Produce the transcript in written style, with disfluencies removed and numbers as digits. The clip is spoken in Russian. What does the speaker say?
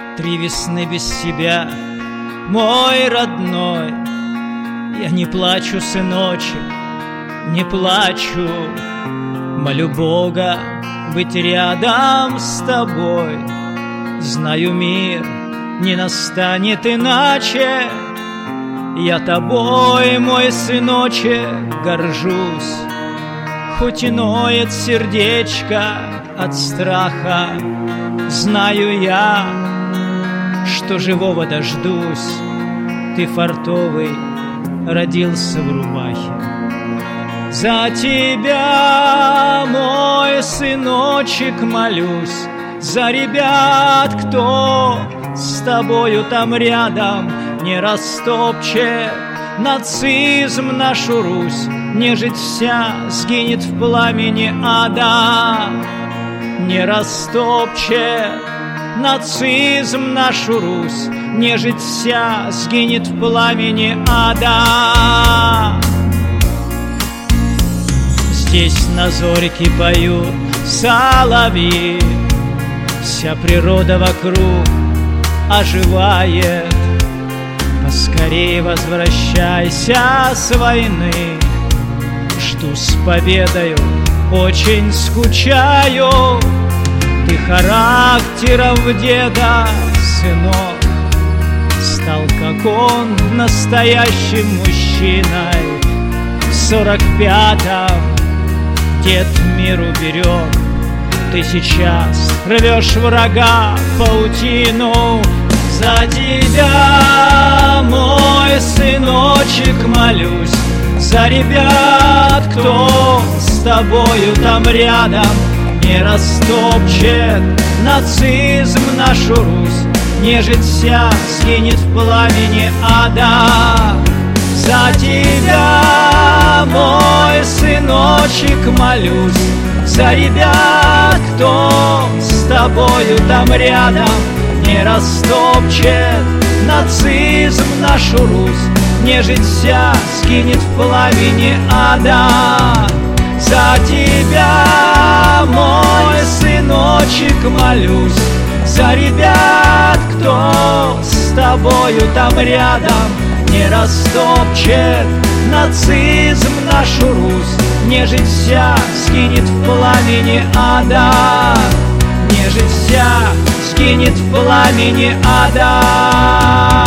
3 весны без тебя, мой родной. Я не плачу, сыночек, не плачу. Молю Бога быть рядом с тобой. Знаю, мир не настанет иначе. Я тобой, мой сыночек, горжусь. Хоть и ноет сердечко от страха, знаю я, что живого дождусь. Ты фартовый, родился в рубахе. За тебя, мой сыночек, молюсь. За ребят, кто с тобою там рядом, не растопчет нацизм нашу Русь. Нежить вся сгинет в пламени ада. Не растопчет нацизм нашу Русь. Нежить вся сгинет в пламени ада. Здесь на зорьке поют соловьи, вся природа вокруг оживает. Поскорей возвращайся с войны. Жду с победою, очень скучаю. Ты характером в деда, сынок, стал, как он, настоящим мужчиной. В 45-м дед мир уберег. Ты сейчас рвешь врага паутину. За тебя, мой сыночек, молюсь. За ребят, кто с тобою там рядом, не растопчет нацизм нашу Русь. Нежить вся сгинет в пламени ада. За тебя, мой сыночек, молюсь. За ребят, кто с тобою там рядом, не растопчет нацизм нашу Русь. Нежить вся сгинет в пламени ада. За тебя, мой сыночек, молюсь. За ребят, кто с тобою там рядом, не растопчет нацизм нашу Русь. Нежить вся сгинет в пламени ада. Нежить вся сгинет в пламени ада.